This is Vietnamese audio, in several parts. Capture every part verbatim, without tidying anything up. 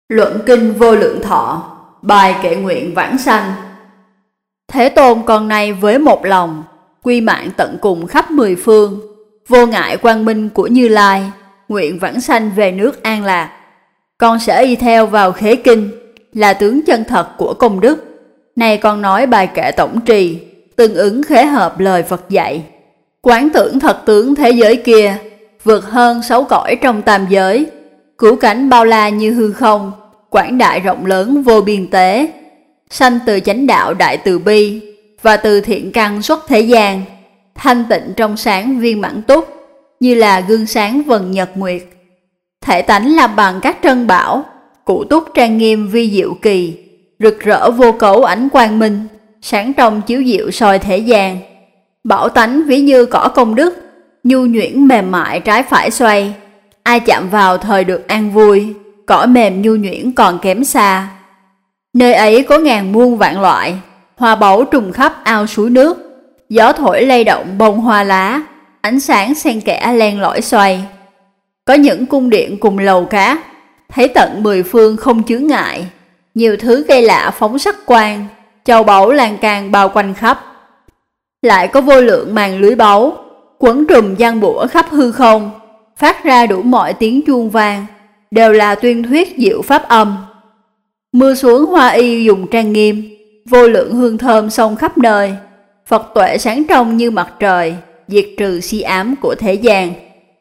Luận kinh vô lượng thọ, bài kệ nguyện vãng sanh. Thế Tôn con nay với một lòng, quy mạng tận cùng khắp mười phương, vô ngại quang minh của Như Lai, nguyện vãng sanh về nước An Lạc. Con sẽ y theo vào khế kinh, là tướng chân thật của công đức. Này con nói bài kệ tổng trì, tương ứng khế hợp lời Phật dạy. Quán tưởng thật tướng thế giới kia, vượt hơn sáu cõi trong tam giới, cứu cánh bao la như hư không, quảng đại rộng lớn vô biên tế. Sanh từ chánh đạo đại từ bi, và từ thiện căn xuất thế gian, thanh tịnh trong sáng viên mãn túc, như là gương sáng vầng nhật nguyệt. Thể tánh làm bằng các trân bảo, cụ túc trang nghiêm vi diệu kỳ, rực rỡ vô cấu ánh quang minh, sáng trong chiếu diệu soi thế gian. Bảo tánh ví như cỏ công đức, nhu nhuyễn mềm mại trái phải xoay, ai chạm vào thời được an vui, cỏ mềm nhu nhuyễn còn kém xa. Nơi ấy có ngàn muôn vạn loại, hoa báu trùng khắp ao suối nước, gió thổi lay động bông hoa lá, ánh sáng xen kẽ len lỏi xoay. Có những cung điện cùng lầu cát, thấy tận mười phương không chướng ngại, nhiều thứ gây lạ phóng sắc quang, châu báu lan can bao quanh khắp. Lại có vô lượng màn lưới báu, quấn trùm giăng bủa khắp hư không, phát ra đủ mọi tiếng chuông vang, đều là tuyên thuyết diệu pháp âm. Mưa xuống hoa y dùng trang nghiêm, vô lượng hương thơm xông khắp nơi, Phật tuệ sáng trong như mặt trời, diệt trừ si ám của thế gian.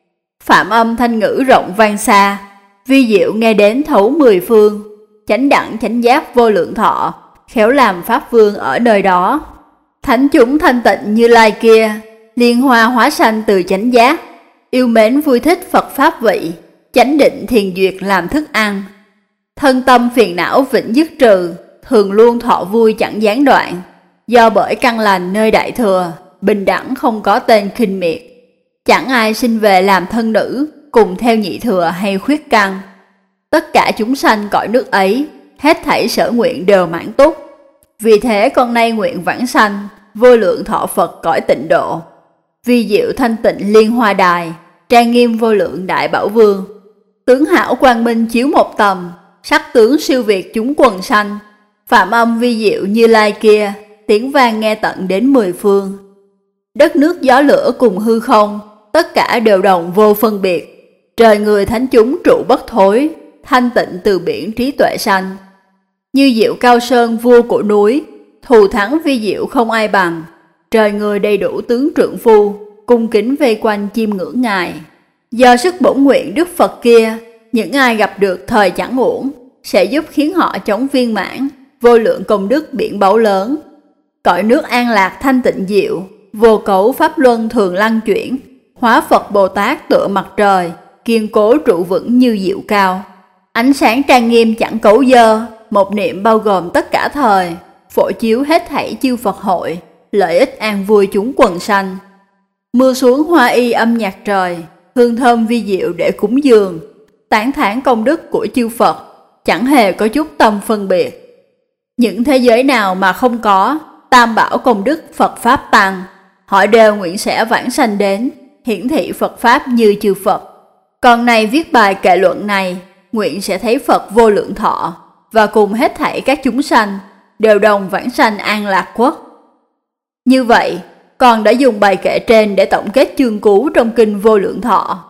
Phạm âm thanh ngữ rộng vang xa, vi diệu nghe đến thấu mười phương, chánh đẳng chánh giác vô lượng thọ, khéo làm pháp vương ở nơi đó. Thánh chúng thanh tịnh Như Lai kia, liên hoa hóa sanh từ chánh giác, yêu mến vui thích Phật pháp vị, chánh định thiền duyệt làm thức ăn. Thân tâm phiền não vĩnh dứt trừ, thường luôn thọ vui chẳng gián đoạn, do bởi căn lành nơi đại thừa, bình đẳng không có tên khinh miệt. Chẳng ai sinh về làm thân nữ, cùng theo nhị thừa hay khuyết căn. Tất cả chúng sanh cõi nước ấy, hết thảy sở nguyện đều mãn túc. Vì thế con nay nguyện vãng sanh, vô lượng thọ Phật cõi tịnh độ. Vi diệu thanh tịnh liên hoa đài, trang nghiêm vô lượng đại bảo vương. Tướng hảo quang minh chiếu một tầm, sắc tướng siêu việt chúng quần sanh. Phạm âm vi diệu Như Lai kia, tiếng vang nghe tận đến mười phương. Đất nước gió lửa cùng hư không, tất cả đều đồng vô phân biệt. Trời người thánh chúng trụ bất thối, thanh tịnh từ biển trí tuệ sanh. Như diệu cao sơn vua của núi, thù thắng vi diệu không ai bằng. Trời người đầy đủ tướng trượng phu, cung kính vây quanh chiêm ngưỡng ngài. Do sức bổn nguyện Đức Phật kia, những ai gặp được thời chẳng uổng, sẽ giúp khiến họ chống viên mãn, vô lượng công đức biển báu lớn. Cõi nước An Lạc thanh tịnh diệu, vô cấu pháp luân thường lăng chuyển, hóa Phật Bồ Tát tựa mặt trời, kiên cố trụ vững như diệu cao. Ánh sáng trang nghiêm chẳng cấu dơ, một niệm bao gồm tất cả thời, phổ chiếu hết thảy chư Phật hội, lợi ích an vui chúng quần sanh. Mưa xuống hoa y âm nhạc trời, hương thơm vi diệu để cúng dường, tán thán công đức của chư Phật, chẳng hề có chút tâm phân biệt. Những thế giới nào mà không có tam bảo công đức Phật Pháp tăng, họ đều nguyện sẽ vãng sanh đến, hiển thị Phật Pháp như chư Phật. Còn này viết bài kệ luận này, nguyện sẽ thấy Phật vô lượng thọ, và cùng hết thảy các chúng sanh, đều đồng vãng sanh an lạc quốc. Như vậy, con đã dùng bài kệ trên để tổng kết chương cú trong kinh vô lượng thọ.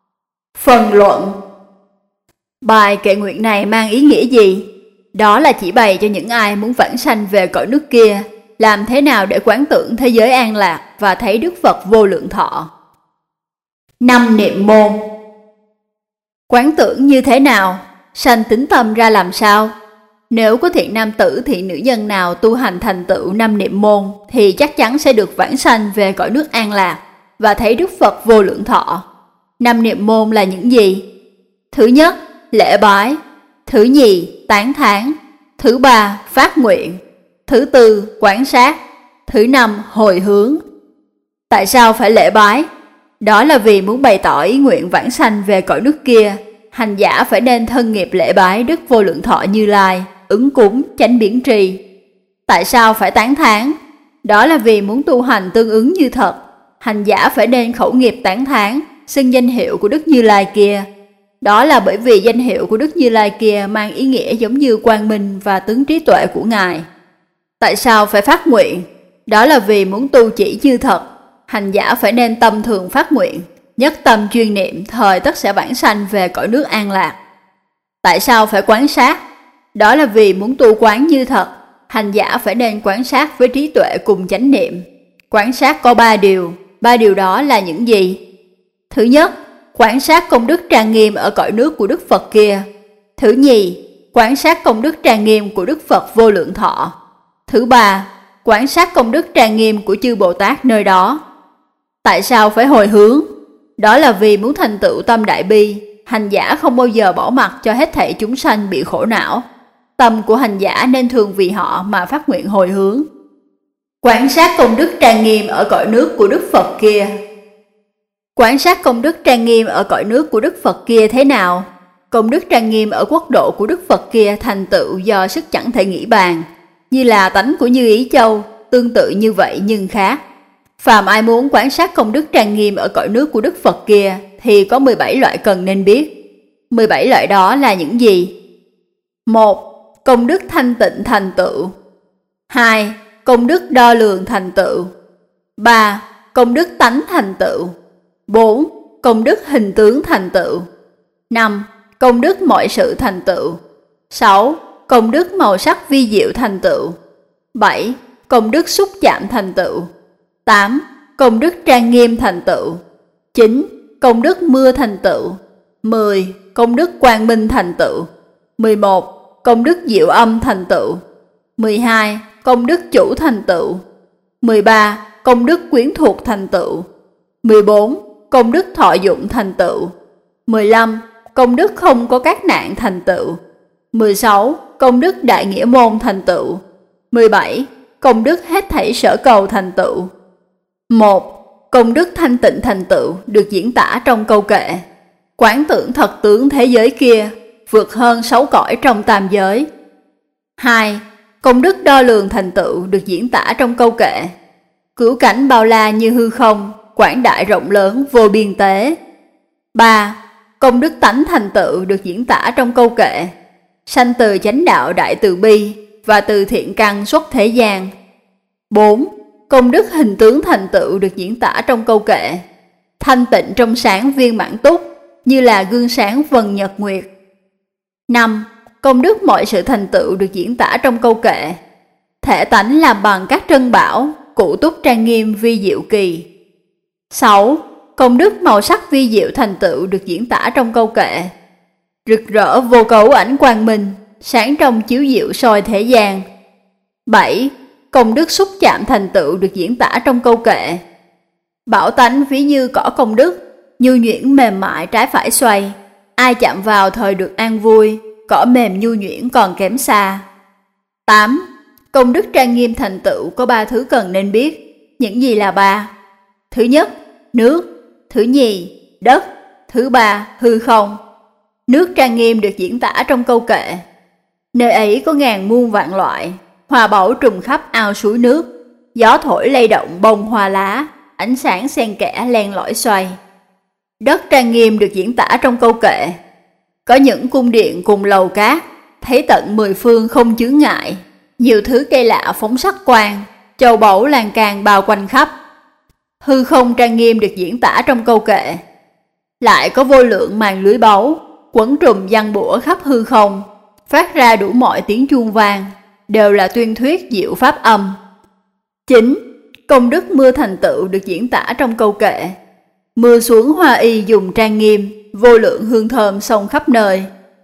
Phần luận. Bài kệ nguyện này mang ý nghĩa gì? Đó là chỉ bày cho những ai muốn vãng sanh về cõi nước kia, làm thế nào để quán tưởng thế giới an lạc và thấy Đức Phật vô lượng thọ. Năm niệm môn. Quán tưởng như thế nào? Sanh tính tâm ra làm sao? Nếu có thiện nam tử thiện nữ nhân nào tu hành thành tựu năm niệm môn, thì chắc chắn sẽ được vãng sanh về cõi nước an lạc và thấy Đức Phật vô lượng thọ. Năm niệm môn là những gì? Thứ nhất, lễ bái. Thứ nhì, tán thán. Thứ ba, phát nguyện. Thứ tư, quán sát. Thứ năm, hồi hướng. Tại sao phải lễ bái? Đó là vì muốn bày tỏ ý nguyện vãng sanh về cõi nước kia, hành giả phải nên thân nghiệp lễ bái Đức vô lượng thọ Như Lai, ứng cúng, chánh biến tri. Tại sao phải tán thán? Đó là vì muốn tu hành tương ứng như thật, hành giả phải nên khẩu nghiệp tán thán, xưng danh hiệu của Đức Như Lai kia. Đó là bởi vì danh hiệu của Đức Như Lai kia mang ý nghĩa giống như quang minh và tướng trí tuệ của Ngài. Tại sao phải phát nguyện? Đó là vì muốn tu chỉ như thật. Hành giả phải nên tâm thường phát nguyện, nhất tâm chuyên niệm, thời tất sẽ vãng sanh về cõi nước an lạc. Tại sao phải quán sát? Đó là vì muốn tu quán như thật. Hành giả phải nên quán sát với trí tuệ cùng chánh niệm. Quán sát có ba điều. Ba điều đó là những gì? Thứ nhất, quán sát công đức trang nghiêm ở cõi nước của Đức Phật kia. Thứ nhì, quán sát công đức trang nghiêm của Đức Phật Vô Lượng Thọ. Thứ ba, quán sát công đức trang nghiêm của chư Bồ Tát nơi đó. Tại sao phải hồi hướng? Đó là vì muốn thành tựu tâm đại bi. Hành giả không bao giờ bỏ mặc cho hết thảy chúng sanh bị khổ não. Tâm của hành giả nên thường vì họ mà phát nguyện hồi hướng. Quán sát công đức trang nghiêm ở cõi nước của Đức Phật kia. Quán sát công đức trang nghiêm ở cõi nước của Đức Phật kia thế nào? Công đức trang nghiêm ở quốc độ của Đức Phật kia thành tựu do sức chẳng thể nghĩ bàn, như là tánh của Như Ý Châu, tương tự như vậy nhưng khác. Phàm ai muốn quán sát công đức trang nghiêm ở cõi nước của Đức Phật kia thì có mười bảy loại cần nên biết. mười bảy loại đó là những gì? một. Công đức thanh tịnh thành tựu. hai. Công đức đo lường thành tựu. ba. Công đức tánh thành tựu. bốn. Công đức hình tướng thành tựu. năm. Công đức mọi sự thành tựu. sáu. Công đức màu sắc vi diệu thành tựu. bảy. Công đức xúc chạm thành tựu. tám. Công đức trang nghiêm thành tựu. chín. Công đức mưa thành tựu. mười. Công đức quang minh thành tựu. mười một. Công đức diệu âm thành tựu. mười hai. Công đức chủ thành tựu. mười ba. Công đức quyến thuộc thành tựu. mười bốn. Công đức thọ dụng thành tựu. mười lăm. Công đức không có các nạn thành tựu. mười sáu. Công đức đại nghĩa môn thành tựu. mười bảy. Công đức hết thảy sở cầu thành tựu. một. Công đức thanh tịnh thành tựu được diễn tả trong câu kệ. Quán tưởng thật tướng thế giới kia, vượt hơn sáu cõi trong tam giới. hai. Công đức đo lường thành tựu được diễn tả trong câu kệ. Cửu cảnh bao la như hư không, quảng đại rộng lớn vô biên tế. ba. Công đức tánh thành tựu được diễn tả trong câu kệ. Sanh từ chánh đạo đại từ bi và từ thiện căn xuất thế gian. bốn. Công đức hình tướng thành tựu được diễn tả trong câu kệ. Thanh tịnh trong sáng viên mãn túc, như là gương sáng vầng nhật nguyệt. năm. Công đức mọi sự thành tựu được diễn tả trong câu kệ. Thể tánh làm bằng các trân bảo, cụ túc trang nghiêm vi diệu kỳ. sáu. Công đức màu sắc vi diệu thành tựu được diễn tả trong câu kệ. Rực rỡ vô cấu ảnh quang minh, sáng trong chiếu diệu soi thế gian. bảy. Công đức xúc chạm thành tựu được diễn tả trong câu kệ. Bảo tánh ví như cỏ công đức, nhu nhuyễn mềm mại trái phải xoay. Ai chạm vào thời được an vui, cỏ mềm nhu nhuyễn còn kém xa. tám. Công đức trang nghiêm thành tựu có ba thứ cần nên biết. Những gì là ba? Thứ nhất, nước. Thứ nhì, đất. Thứ ba, hư không. Nước trang nghiêm được diễn tả trong câu kệ. Nơi ấy có ngàn muôn vạn loại, hoa báu trùm khắp ao suối nước. Gió thổi lay động bông hoa lá, ánh sáng xen kẽ len lỏi xoay. Đất trang nghiêm được diễn tả trong câu kệ. Có những cung điện cùng lầu cát, thấy tận mười phương không chướng ngại. Nhiều thứ cây lạ phóng sắc quang, châu báu lan can bao quanh khắp. Hư không trang nghiêm được diễn tả trong câu kệ. Lại có vô lượng màn lưới báu, quấn trùm giăng bủa khắp hư không, phát ra đủ mọi tiếng chuông vang, đều là tuyên thuyết diệu pháp âm. chín. Công đức mưa thành tựu được diễn tả trong câu kệ. Mưa xuống hoa y dùng trang nghiêm, vô lượng hương thơm xông khắp nơi.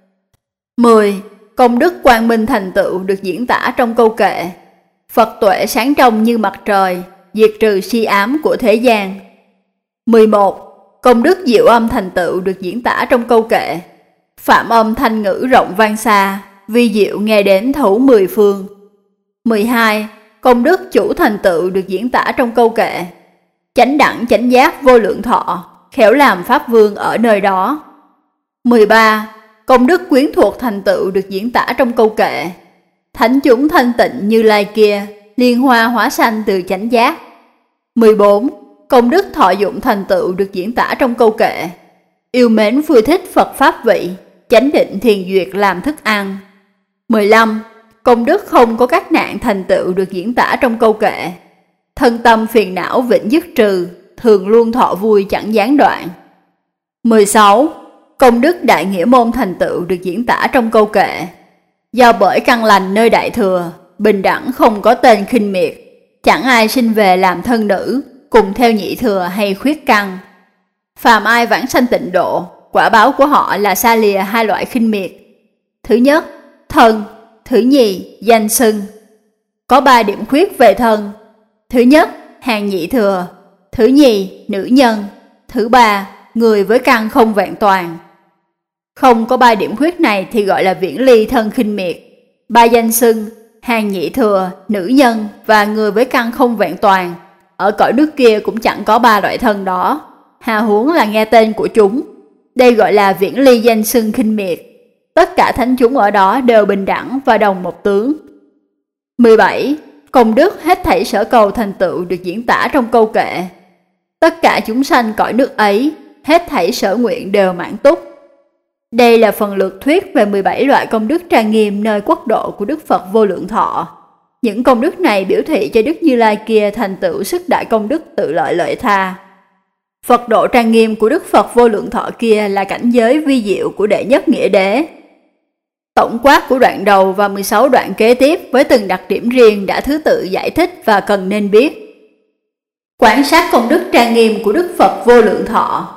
mười. Công đức quang minh thành tựu được diễn tả trong câu kệ. Phật tuệ sáng trong như mặt trời, diệt trừ si ám của thế gian. mười một. Công đức diệu âm thành tựu được diễn tả trong câu kệ. Phạm âm thanh ngữ rộng vang xa, vi diệu nghe đến thấu mười phương. mười hai. Công đức chủ thành tựu được diễn tả trong câu kệ. Chánh đẳng chánh giác vô lượng thọ, khéo làm pháp vương ở nơi đó. mười ba. Công đức quyến thuộc thành tựu được diễn tả trong câu kệ. Thánh chúng thanh tịnh Như Lai kia, liên hoa hóa sanh từ chánh giác. mười bốn. Công đức thọ dụng thành tựu được diễn tả trong câu kệ. yêu mến vui thích Phật Pháp vị, chánh định thiền duyệt làm thức ăn. mười lăm. Công đức không có các nạn thành tựu được diễn tả trong câu kệ. Thân tâm phiền não vĩnh dứt trừ, thường luôn thọ vui chẳng gián đoạn. mười sáu. Công đức đại nghĩa môn thành tựu được diễn tả trong câu kệ. Do bởi căn lành nơi đại thừa, bình đẳng không có tên khinh miệt, chẳng ai sinh về làm thân nữ, cùng theo nhị thừa hay khuyết căn. Phàm ai vãng sanh tịnh độ, quả báo của họ là xa lìa hai loại khinh miệt. Thứ nhất, thân. Thứ nhì, danh xưng. Có ba điểm khuyết về thân. Thứ nhất, hàng nhị thừa. Thứ nhì, nữ nhân. Thứ ba, người với căn không vẹn toàn. Không có ba điểm khuyết này thì gọi là viễn ly thân khinh miệt. Ba danh xưng, hàng nhị thừa, nữ nhân và người với căn không vẹn toàn, ở cõi nước kia cũng chẳng có ba loại thân đó, hà huống là nghe tên của chúng. Đây gọi là viễn ly danh xưng khinh miệt. Tất cả thánh chúng ở đó đều bình đẳng và đồng một tướng. mười bảy. Công đức hết thảy sở cầu thành tựu được diễn tả trong câu kệ. Tất cả chúng sanh cõi nước ấy, hết thảy sở nguyện đều mãn túc. Đây là phần lược thuyết về mười bảy loại công đức trang nghiêm nơi quốc độ của Đức Phật Vô Lượng Thọ. Những công đức này biểu thị cho Đức Như Lai kia thành tựu sức đại công đức tự lợi lợi tha. Phật độ trang nghiêm của Đức Phật Vô Lượng Thọ kia là cảnh giới vi diệu của đệ nhất nghĩa đế. Tổng quát của đoạn đầu và mười sáu đoạn kế tiếp với từng đặc điểm riêng đã thứ tự giải thích và cần nên biết. Quán sát công đức trang nghiêm của Đức Phật Vô Lượng Thọ.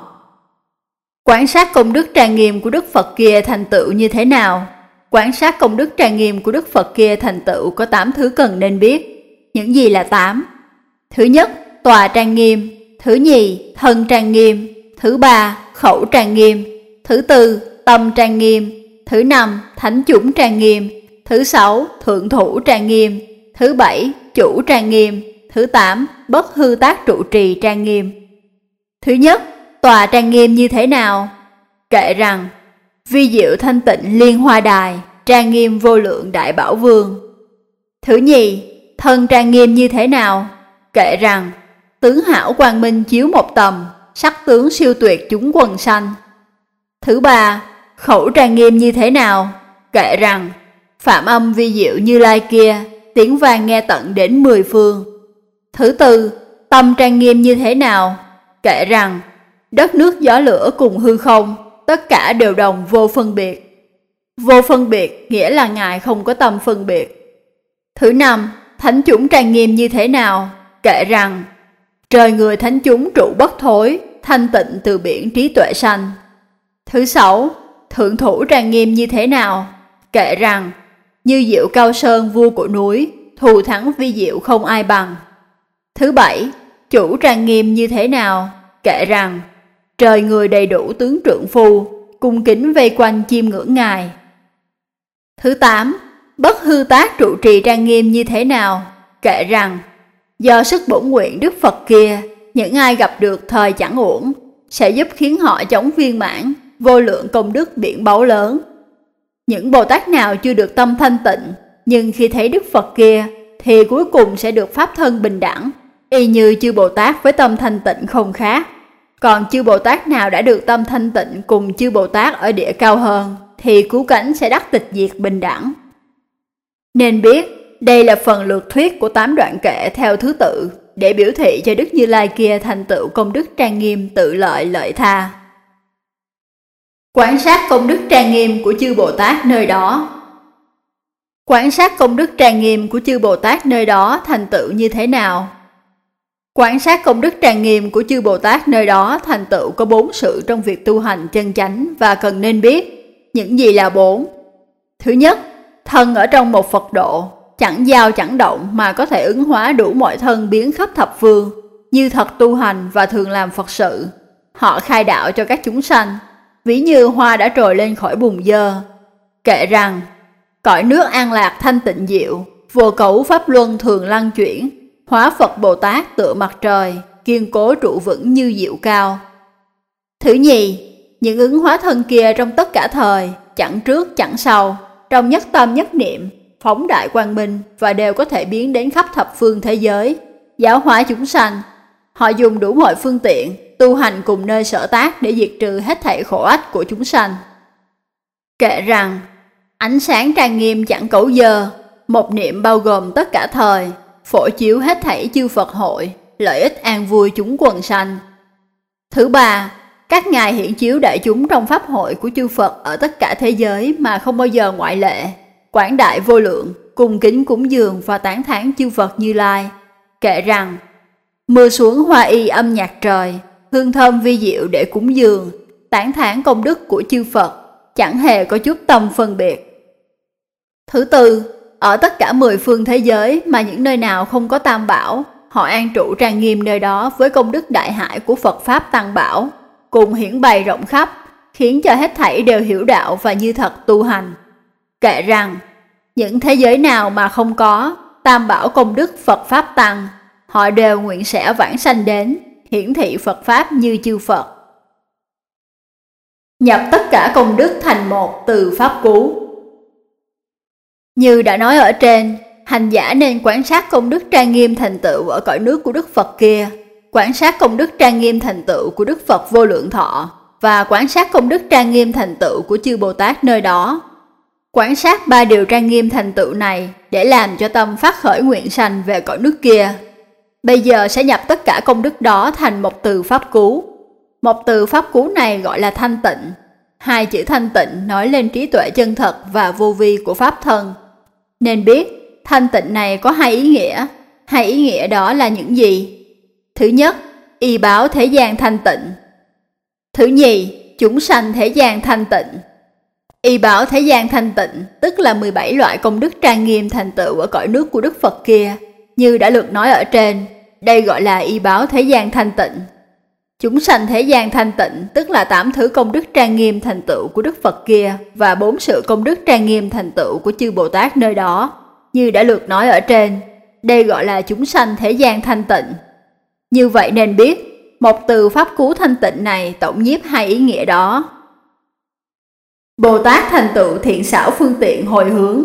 Quán sát công đức trang nghiêm của Đức Phật kia thành tựu như thế nào? Quán sát công đức trang nghiêm của Đức Phật kia thành tựu có tám thứ cần nên biết. Những gì là tám? Thứ nhất, tòa trang nghiêm. Thứ nhì, thân trang nghiêm. Thứ ba, khẩu trang nghiêm. Thứ tư, tâm trang nghiêm. Thứ năm, thánh chủng trang nghiêm. Thứ sáu, thượng thủ trang nghiêm. Thứ bảy, chủ trang nghiêm. Thứ tám, bất hư tác trụ trì trang nghiêm. Thứ nhất, tòa trang nghiêm như thế nào? Kệ rằng, vi diệu thanh tịnh liên hoa đài, trang nghiêm vô lượng đại bảo vương. Thứ nhì, thân trang nghiêm như thế nào? Kệ rằng, tướng hảo quang minh chiếu một tầm, sắc tướng siêu tuyệt chúng quần sanh. Thứ ba, khẩu trang nghiêm như thế nào? Kệ rằng, phạm âm vi diệu Như Lai kia, tiếng vang nghe tận đến mười phương. Thứ tư, tâm trang nghiêm như thế nào? Kệ rằng, đất nước gió lửa cùng hư không, tất cả đều đồng vô phân biệt. Vô phân biệt nghĩa là Ngài không có tâm phân biệt. Thứ năm, thánh chủng trang nghiêm như thế nào? Kệ rằng, trời người thánh chúng trụ bất thối, thanh tịnh từ biển trí tuệ sanh. Thứ sáu, thượng thủ trang nghiêm như thế nào? Kệ rằng, như diệu cao sơn vua của núi, thù thắng vi diệu không ai bằng. Thứ bảy, chủ trang nghiêm như thế nào? Kệ rằng, trời người đầy đủ tướng trượng phu, cung kính vây quanh chiêm ngưỡng Ngài. Thứ tám, bất hư tác trụ trì trang nghiêm như thế nào? Kệ rằng, do sức bổn nguyện Đức Phật kia, những ai gặp được thời chẳng uổng, sẽ giúp khiến họ chống viên mãn, vô lượng công đức biển báu lớn. Những Bồ Tát nào chưa được tâm thanh tịnh, nhưng khi thấy Đức Phật kia, thì cuối cùng sẽ được pháp thân bình đẳng, y như chư Bồ Tát với tâm thanh tịnh không khác. Còn chư Bồ Tát nào đã được tâm thanh tịnh cùng chư Bồ Tát ở địa cao hơn, thì cứu cánh sẽ đắc tịch diệt bình đẳng. Nên biết, đây là phần lược thuyết của tám đoạn kệ theo thứ tự, để biểu thị cho Đức Như Lai kia thành tựu công đức trang nghiêm tự lợi lợi tha. Quán sát công đức trang nghiêm của chư Bồ Tát nơi đó. Quán sát công đức trang nghiêm của chư Bồ Tát nơi đó thành tựu như thế nào? Quán sát công đức trang nghiêm của chư Bồ Tát nơi đó thành tựu có bốn sự trong việc tu hành chân chánh và cần nên biết. Những gì là bốn? Thứ nhất, thân ở trong một Phật độ, chẳng dao chẳng động mà có thể ứng hóa đủ mọi thân biến khắp thập phương, như thật tu hành và thường làm Phật sự. Họ khai đạo cho các chúng sanh, ví như hoa đã trồi lên khỏi bùn dơ. Kệ rằng, cõi nước an lạc thanh tịnh diệu, vô cấu pháp luân thường lăng chuyển, hóa Phật Bồ Tát tựa mặt trời, kiên cố trụ vững như diệu cao. Thứ nhì, những ứng hóa thân kia trong tất cả thời, chẳng trước chẳng sau, trong nhất tâm nhất niệm, phóng đại quang minh và đều có thể biến đến khắp thập phương thế giới, giáo hóa chúng sanh. Họ dùng đủ mọi phương tiện, tu hành cùng nơi sở tác để diệt trừ hết thảy khổ ách của chúng sanh. Kệ rằng, ánh sáng trang nghiêm chẳng cấu dơ, một niệm bao gồm tất cả thời, phổ chiếu hết thảy chư Phật hội, lợi ích an vui chúng quần sanh. Thứ ba, các ngài hiển chiếu đại chúng trong pháp hội của chư Phật ở tất cả thế giới mà không bao giờ ngoại lệ, quảng đại vô lượng, cung kính cúng dường và tán thán chư Phật Như Lai. Kệ rằng, mưa xuống hoa y âm nhạc trời, hương thơm vi diệu để cúng dường, tán thán công đức của chư Phật, chẳng hề có chút tâm phân biệt. Thứ tư, ở tất cả mười phương thế giới mà những nơi nào không có tam bảo, họ an trụ trang nghiêm nơi đó với công đức đại hải của Phật Pháp Tăng Bảo, cùng hiển bày rộng khắp, khiến cho hết thảy đều hiểu đạo và như thật tu hành. Kệ rằng, những thế giới nào mà không có tam bảo công đức Phật Pháp Tăng, họ đều nguyện sẽ vãng sanh đến, hiển thị Phật Pháp như chư Phật. Nhập tất cả công đức thành một từ Pháp Cú. Như đã nói ở trên, hành giả nên quan sát công đức trang nghiêm thành tựu ở cõi nước của Đức Phật kia, quan sát công đức trang nghiêm thành tựu của Đức Phật Vô Lượng Thọ và quan sát công đức trang nghiêm thành tựu của chư Bồ Tát nơi đó. Quan sát ba điều trang nghiêm thành tựu này để làm cho tâm phát khởi nguyện sanh về cõi nước kia. Bây giờ sẽ nhập tất cả công đức đó thành một từ Pháp Cú. Một từ Pháp Cú này gọi là thanh tịnh. Hai chữ thanh tịnh nói lên trí tuệ chân thật và vô vi của Pháp thân. Nên biết, thanh tịnh này có hai ý nghĩa. Hai ý nghĩa đó là những gì? Thứ nhất, y báo thế gian thanh tịnh. Thứ nhì, chúng sanh thế gian thanh tịnh. Y bảo thế gian thanh tịnh, tức là mười bảy loại công đức trang nghiêm thành tựu ở cõi nước của Đức Phật kia, như đã được nói ở trên, đây gọi là y báo thế gian thanh tịnh. Chúng sanh thế gian thanh tịnh, tức là tám thứ công đức trang nghiêm thành tựu của Đức Phật kia và bốn sự công đức trang nghiêm thành tựu của chư Bồ Tát nơi đó, như đã được nói ở trên, đây gọi là chúng sanh thế gian thanh tịnh. Như vậy nên biết, một từ Pháp Cú thanh tịnh này tổng nhiếp hai ý nghĩa đó. Bồ Tát thành tựu thiện xảo phương tiện hồi hướng.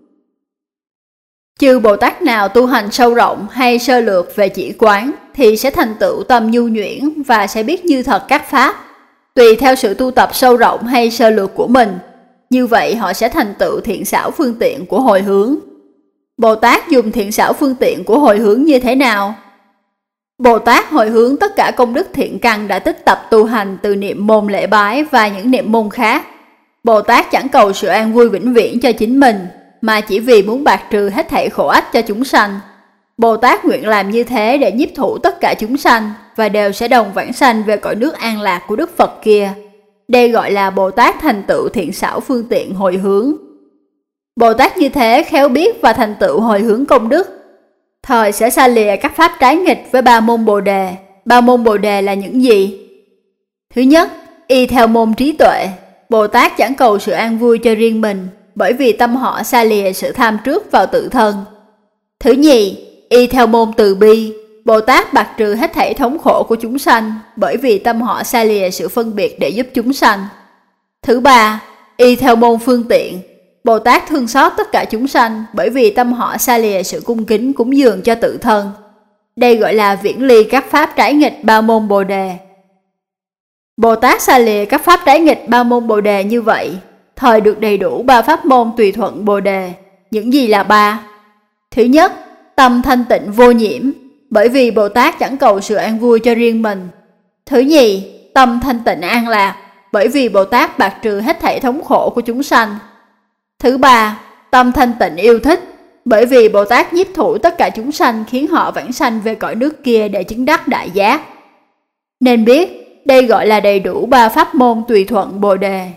Chư Bồ Tát nào tu hành sâu rộng hay sơ lược về chỉ quán thì sẽ thành tựu tâm nhu nhuyễn và sẽ biết như thật các pháp, tùy theo sự tu tập sâu rộng hay sơ lược của mình. Như vậy họ sẽ thành tựu thiện xảo phương tiện của hồi hướng. Bồ Tát dùng thiện xảo phương tiện của hồi hướng như thế nào? Bồ Tát hồi hướng tất cả công đức thiện căn đã tích tập tu hành từ niệm môn lễ bái và những niệm môn khác. Bồ Tát chẳng cầu sự an vui vĩnh viễn cho chính mình, mà chỉ vì muốn bạc trừ hết thảy khổ ách cho chúng sanh. Bồ Tát nguyện làm như thế để nhiếp thủ tất cả chúng sanh và đều sẽ đồng vãng sanh về cõi nước an lạc của Đức Phật kia. Đây gọi là Bồ Tát thành tựu thiện xảo phương tiện hồi hướng. Bồ Tát như thế khéo biết và thành tựu hồi hướng công đức, thời sẽ xa lìa các pháp trái nghịch với ba môn Bồ Đề. Ba môn Bồ Đề là những gì? Thứ nhất, y theo môn trí tuệ. Bồ Tát chẳng cầu sự an vui cho riêng mình, bởi vì tâm họ xa lìa sự tham trước vào tự thân. Thứ nhì, y theo môn từ bi. Bồ Tát bạc trừ hết thảy thống khổ của chúng sanh, bởi vì tâm họ xa lìa sự phân biệt để giúp chúng sanh. Thứ ba, y theo môn phương tiện. Bồ Tát thương xót tất cả chúng sanh, bởi vì tâm họ xa lìa sự cung kính cúng dường cho tự thân. Đây gọi là viễn ly các pháp trái nghịch ba môn Bồ Đề. Bồ Tát xa lìa các pháp trái nghịch ba môn Bồ Đề như vậy, thời được đầy đủ ba pháp môn tùy thuận Bồ Đề. Những gì là ba? Thứ nhất, tâm thanh tịnh vô nhiễm, bởi vì Bồ Tát chẳng cầu sự an vui cho riêng mình. Thứ nhì, tâm thanh tịnh an lạc, bởi vì Bồ Tát bạc trừ hết thảy thống khổ của chúng sanh. Thứ ba, tâm thanh tịnh yêu thích, bởi vì Bồ Tát nhiếp thủ tất cả chúng sanh khiến họ vãng sanh về cõi nước kia để chứng đắc đại giác. Nên biết, đây gọi là đầy đủ ba pháp môn tùy thuận Bồ Đề.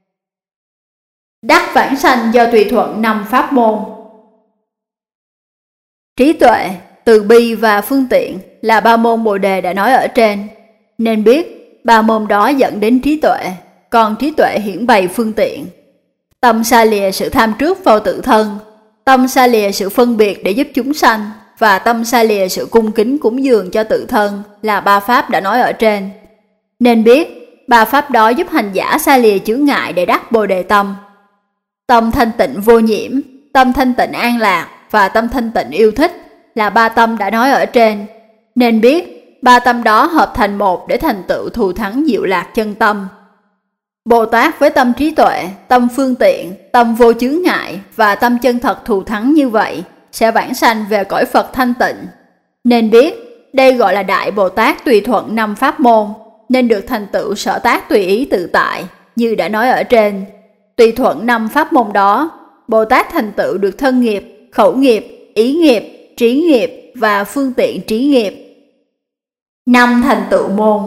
Đắc vãng sanh do tùy thuận năm pháp môn. Trí tuệ, từ bi và phương tiện là ba môn Bồ Đề đã nói ở trên. Nên biết, ba môn đó dẫn đến trí tuệ, còn trí tuệ hiển bày phương tiện. Tâm xa lìa sự tham trước vào tự thân, tâm xa lìa sự phân biệt để giúp chúng sanh, và tâm xa lìa sự cung kính cúng dường cho tự thân là ba pháp đã nói ở trên. Nên biết, ba pháp đó giúp hành giả xa lìa chướng ngại để đắc Bồ Đề tâm. Tâm thanh tịnh vô nhiễm, tâm thanh tịnh an lạc và tâm thanh tịnh yêu thích là ba tâm đã nói ở trên. Nên biết, ba tâm đó hợp thành một để thành tựu thù thắng diệu lạc chân tâm. Bồ Tát với tâm trí tuệ, tâm phương tiện, tâm vô chướng ngại và tâm chân thật thù thắng như vậy sẽ vãng sanh về cõi Phật thanh tịnh. Nên biết, đây gọi là Đại Bồ Tát tùy thuận năm pháp môn, nên được thành tựu sở tác tùy ý tự tại, như đã nói ở trên. Tùy thuận năm pháp môn đó, Bồ Tát thành tựu được thân nghiệp, khẩu nghiệp, ý nghiệp, trí nghiệp và phương tiện trí nghiệp. Năm thành tựu môn.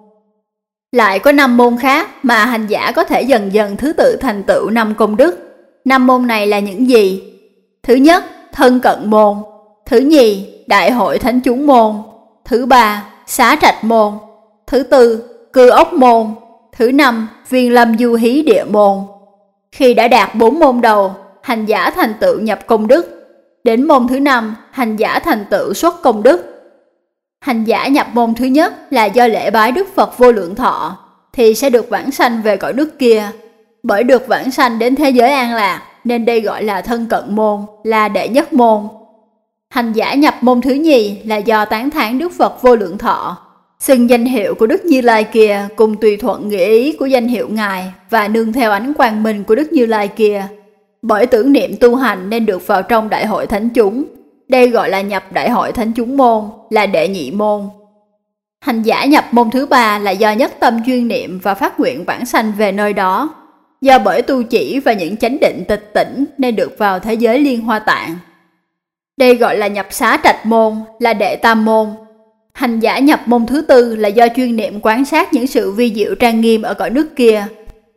Lại có năm môn khác mà hành giả có thể dần dần thứ tự thành tựu năm công đức. Năm môn này là những gì? Thứ nhất, thân cận môn. Thứ nhì, đại hội thánh chúng môn. Thứ ba, xá trạch môn. Thứ tư, cư ốc môn. Thứ năm, viên lâm du hí địa môn. Khi đã đạt bốn môn đầu, hành giả thành tựu nhập công đức. Đến môn thứ năm, hành giả thành tựu xuất công đức. Hành giả nhập môn thứ nhất là do lễ bái Đức Phật Vô Lượng Thọ, thì sẽ được vãng sanh về cõi nước kia. Bởi được vãng sanh đến thế giới an lạc, nên đây gọi là thân cận môn, là đệ nhất môn. Hành giả nhập môn thứ nhì là do tán thán Đức Phật Vô Lượng Thọ, xưng danh hiệu của Đức Như Lai kia cùng tùy thuận nghĩa ý của danh hiệu Ngài và nương theo ánh quang minh của Đức Như Lai kia. Bởi tưởng niệm tu hành nên được vào trong đại hội thánh chúng. Đây gọi là nhập đại hội thánh chúng môn, là đệ nhị môn. Hành giả nhập môn thứ ba là do nhất tâm chuyên niệm và phát nguyện vãng sanh về nơi đó. Do bởi tu chỉ và những chánh định tịch tỉnh nên được vào thế giới Liên Hoa Tạng. Đây gọi là nhập xá trạch môn, là đệ tam môn. Hành giả nhập môn thứ tư là do chuyên niệm quan sát những sự vi diệu trang nghiêm ở cõi nước kia.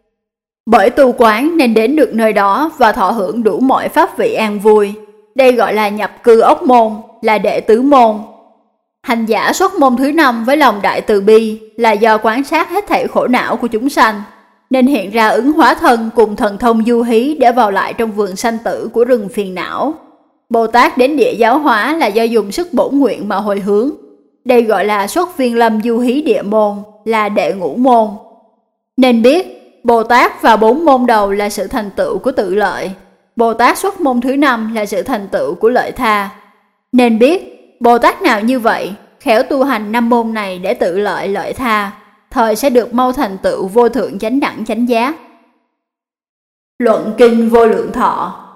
Bởi tu quán nên đến được nơi đó và thọ hưởng đủ mọi pháp vị an vui. Đây gọi là nhập cư ốc môn, là đệ tứ môn. Hành giả xuất môn thứ năm với lòng đại từ bi là do quan sát hết thảy khổ não của chúng sanh, nên hiện ra ứng hóa thân cùng thần thông du hí để vào lại trong vườn sanh tử của rừng phiền não. Bồ Tát đến địa giáo hóa là do dùng sức bổn nguyện mà hồi hướng. Đây gọi là xuất viên lâm du hí địa môn, là đệ ngũ môn. Nên biết, Bồ Tát vào bốn môn đầu là sự thành tựu của tự lợi. Bồ Tát xuất môn thứ năm là sự thành tựu của lợi tha. Nên biết, Bồ Tát nào như vậy, khéo tu hành năm môn này để tự lợi lợi tha, thời sẽ được mau thành tựu vô thượng chánh đẳng chánh giác. Luận kinh Vô Lượng Thọ.